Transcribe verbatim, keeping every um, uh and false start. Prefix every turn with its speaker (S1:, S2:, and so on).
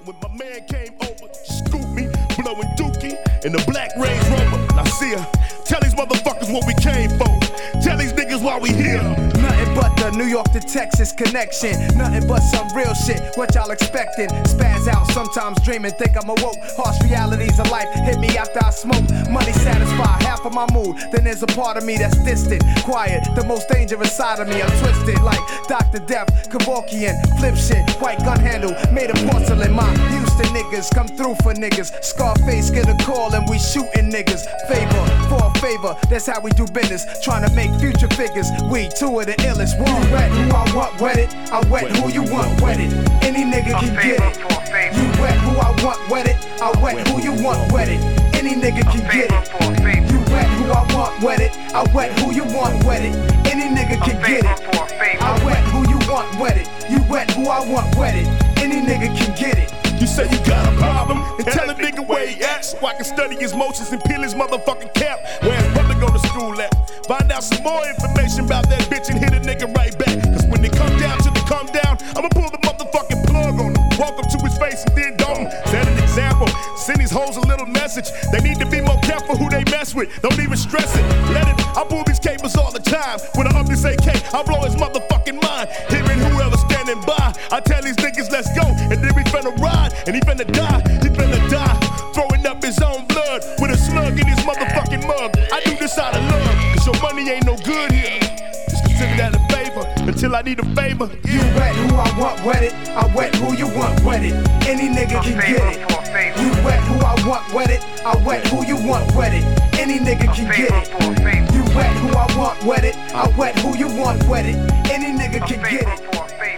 S1: when my man came over, scooped me, blowing dookie in the black Range Rover. Now see ya, tell these motherfuckers what we came for. Tell these niggas why we here.
S2: Nothing but the New York to Texas connection. Nothing but some real shit. What y'all expecting? Spaz out, sometimes dreaming, think I'm awoke. Harsh realities of life hit me after I smoke. Money satisfy half of my mood. Then there's a part of me that's distant, quiet. The most dangerous side of me, I'm twisted like Doctor Death, Kevorkian, flip shit, white gun handle, made of porcelain. My Houston niggas come through for niggas. Scarface get a call and we shooting niggas. Favor for a favor, that's how we do business. Trying to make future figures. We two of the illest. One wet who I want wetted. I wet who you want wetted. Any nigga can get it. You wet who I want wetted. I wet who you want wetted. Any nigga can get it. You wet who I want wetted. I wet who you want wetted. Any nigga can get it. I wet who you want wetted. You wet who I want wetted. Any nigga can get it.
S1: You say you got a problem, and tell a nigga where he at, so I can study his motions and peel his motherfucking cap. Where his brother go to school at. Find out some more information about that bitch and hit a nigga right back. Cause when they come down to the come down, I'ma pull the motherfucking plug on him. Walk up to his face and then don't. Set an example, send these hoes a little message. They need to be more careful who they mess with. Don't even stress it, let it. I pull these capers all the time. When I up this A K, I blow his motherfucking mind. Him and whoever's standing by, I tell these niggas let's go, and then we finna ride. And he finna die, he finna die. Throwing up his own blood with a slug in his motherfucking mug. I do this out of love, cause your money ain't no good here. Just consider that a favor, until I need a favor.
S2: You wet who I want wetted. I wet who you want wetted. Any nigga can get it. You wet who I want wetted. I wet who you want wetted. Any nigga can get it. You wet who I want wetted. I wet who you want wetted. Any nigga can get it.